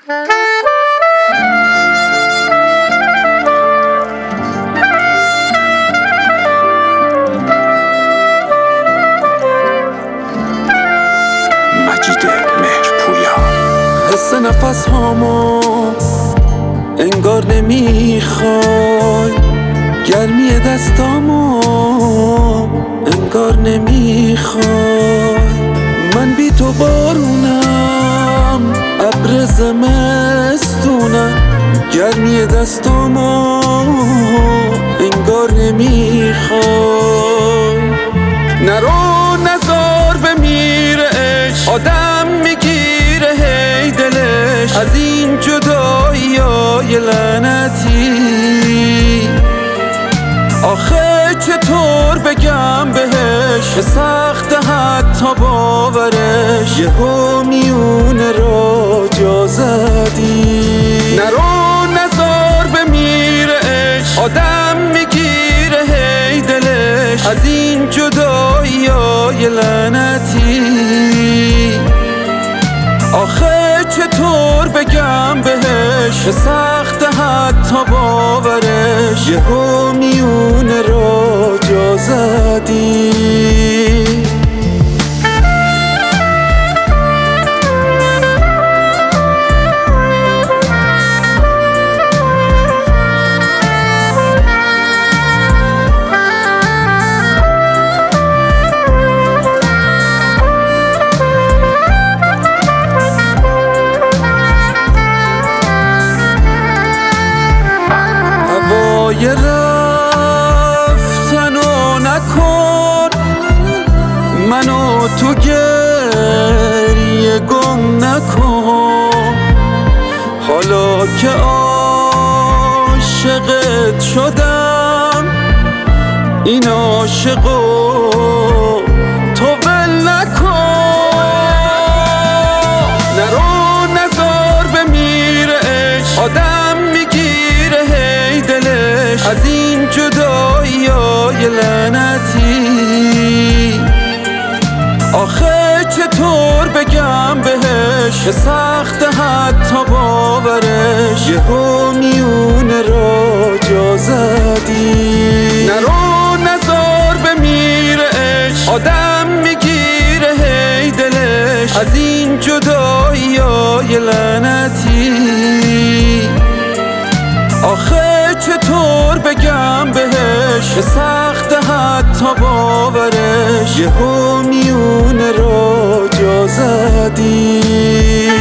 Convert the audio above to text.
حس نفس هامو انگار نمیخوای، گرمی دستامو انگار نمیخوای. من بی تو بارونم، ابر زمستونم، گرمی دستامو انگار نمیخوای. نرو نزار بمیره عشق، آدم میگیره هی دلش از این جدایی های لعنتی. آخه چطور بگم بهش که سخته حتی باورش، یهو میونه را جا زدی. نرو نزار بمیره عشق، آدم میگیره هی دلش از این جدایی های لعنتی. آخه چطور بگم بهش که سخته حتی باورش، یهو میونه را جا زدی. هوای رفتنو نکن، منو تو گریه گم نکن. حالا که عاشقت شدم، این عاشقو تو ول نکن. نرو نزار بمیره عشق، آدم میگیره هی دلش از این جدایی های لعنتی. آخه چطور بگم بهش که سخته حتی باورش، یهو میونه را جا زدی. نرو نزار بمیره عشق، آدم میگیره هی دلش از این جدایی های لعنتی. آخه چطور بگم بهش که سخته حتی باورش، یهو میونه را جا زدی.